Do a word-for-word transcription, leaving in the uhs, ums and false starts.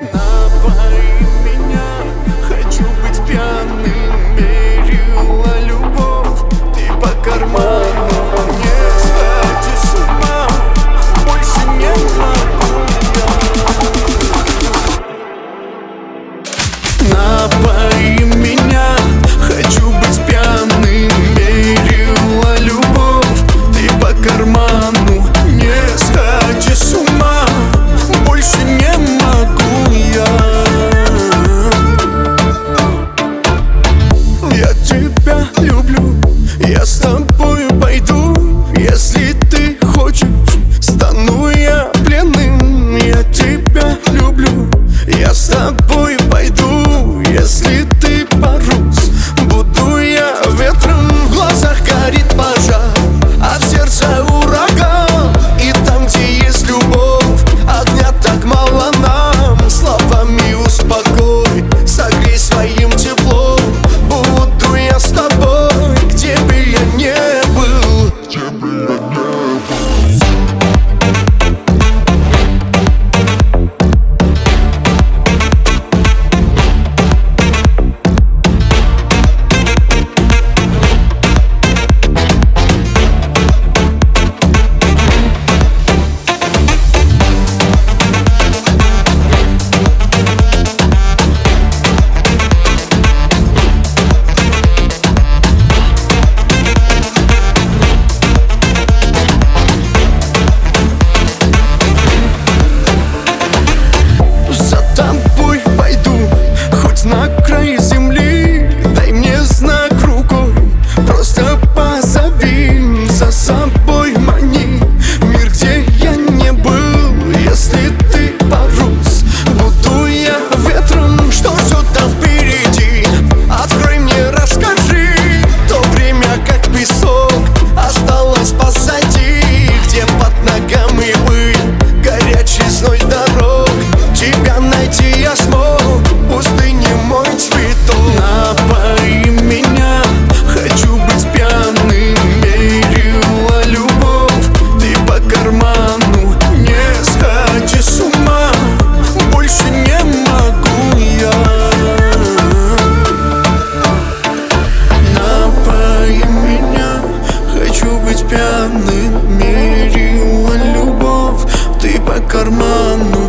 Напои меня, хочу быть пьяным. Берила любовь, ты по карману. Не сходи с ума, больше не могу я. Напои меня, хочу быть пьяным. Берила любовь, ты по карману. Не сходи с ума, больше не могу я. Я тебя люблю, я с тобой пойду. Если ты хочешь, стану я пленным. Я тебя люблю, я с тобой пойду. Если ты порус, буду я ветром. В глазах горит пожар, а в сердце ураган. И там, где есть любовь, огня так мало нам. Словами успокой, согрей своим теплом. Буду я с тобой, где бы я не был. Где бы я не был. На край земли, дай мне знак рукой. Просто позови, за собой мани. Мир, где я не был. Если ты порус, буду я ветром. Что ждет там впереди? Открой мне, расскажи. То время, как песок, осталось позади. Где под ногами пыль, горячий зной дорог. Тебя найти я смог. Пустыни мой цветок. Напои меня, хочу быть пьяным. Берила любовь, ты по карману. Не сходи с ума, больше не могу я. Напои меня, хочу быть пьяным. Мерила любовь, ты по карману.